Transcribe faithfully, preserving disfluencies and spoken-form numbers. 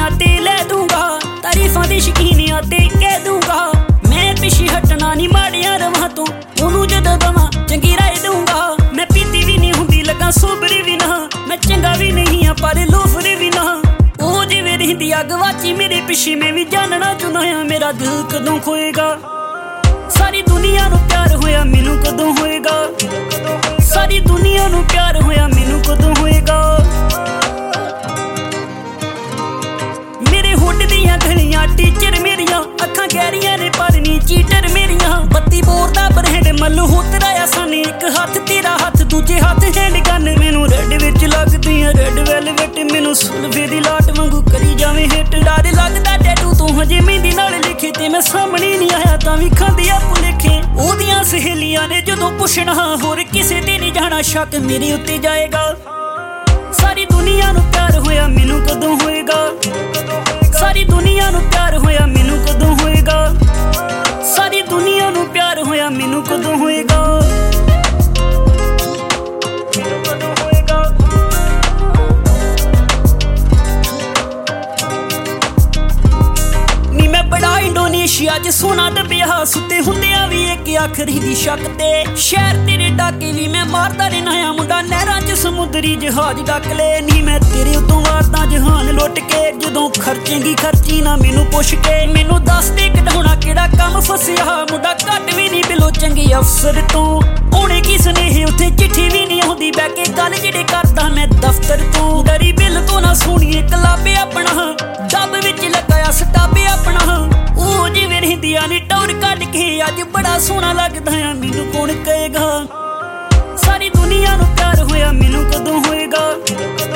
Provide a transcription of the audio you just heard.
गलियां ते लै दूंगा, तारीफां दी शकीनियां ते कह दूंगा। मैं पिछे हटना नी माड़ियां रवां तो, ओनू जदों दवां चंगी राय दूंगा। मैं पीती भी नहीं हुंदी लगा सोबरी भी ना, मैं चंगा भी नहीं आ पर लोफरी भी ना। ओ जिवें रहिंदी अग वाची मेरे पिछे, मैं भी जानना चाहुंदा आ मेरा दिल कदों खोएगा। सारी दुनिया नू प्यार होया मैनू कदों होएगा, सारी दुनिया नू प्यार होया मैनू कदों होएगा। मेरे होठ दियां गलियां टीचर मेरियां, अखां गहरियां ने पर नी चीटर मेरियां। बत्ती बोर दा ब्रैंड मलहोत्रा आ साने, एक हाथ तेरा हाथ दूजे हाथ हैंड गन। मैनू रेड विच लगदियां रेड वेलवेट, मैनू सुल्फे दी लाट वांगू करी जावे हिट। डर लगदा टैटू तू हजे मेहंदी नाल लिखे, ते मैं सामने नहीं आया तां भी खांदी आ भुलेखे। ओदियां सहेलियां ने जदों पुछना होर किसे ते नहीं जाना, शक मेरे उत्ते जाएगा। सारी दुनिया नू प्यार होया मैनू कदों होएगा, सारी दुनिया नू प्यार होया मैनू कदों होएगा, सारी दुनिया नू प्यार होया मैनू कदों होएगा। नी मैं बड़ा इंडोनेशिया च सोना दबिया, सुते हुंदियां भी एक आखरी दी शक ते। शहर तेरे डाके भी मैं मारदा रहना आ, मुंडा नहरां च समुद्री जहाज डक ले। नी मैं तेरे उतों मारदा जहान लुट के, जदों खर्चेंगी खर्ची ना मैनू पुछ के। मैनू दस दे कढाउणा केड़ा कम फसिया, मुंडा घट भी नहीं बिलो चंगे अफसर तो। होणे की सनेहे उत्थे चिट्ठी भी नहीं आउंदी, बैठ के गल जेड़े करदा मैं दफ्तर तो। डरी बिल तो ना सुणीए कलाबे अपना, डब विच लगाया सटाबे अपना। ओ जिवें रहिंदियां नी टौर कढ के, अज बड़ा सोहना लगदा आ मैनू कौन कहेगा। सारी दुनिया नू प्यार होया मैनू कदों होएगा।